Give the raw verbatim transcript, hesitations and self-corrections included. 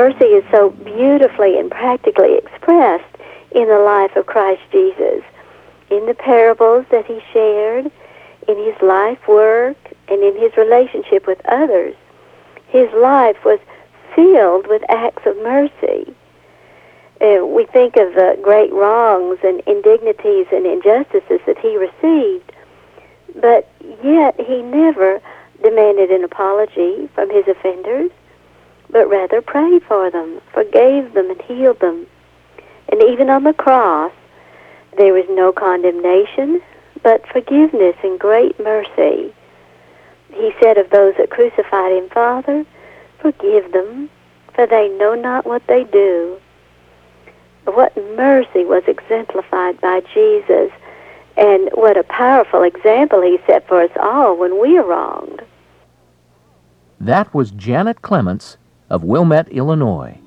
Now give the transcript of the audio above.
mercy is so beautifully and practically expressed in the life of Christ Jesus, in the parables that he shared, in his life work, and in his relationship with others. His life was filled with acts of mercy. Uh, we think of the great wrongs and indignities and injustices that he received, but yet he never demanded an apology from his offenders, but rather prayed for them, forgave them, and healed them. And even on the cross, there was no condemnation, but forgiveness and great mercy. He said of those that crucified him, "Father, forgive them, for they know not what they do." What mercy was exemplified by Jesus, and what a powerful example he set for us all when we are wronged. That was Janet Clements of Wilmette, Illinois.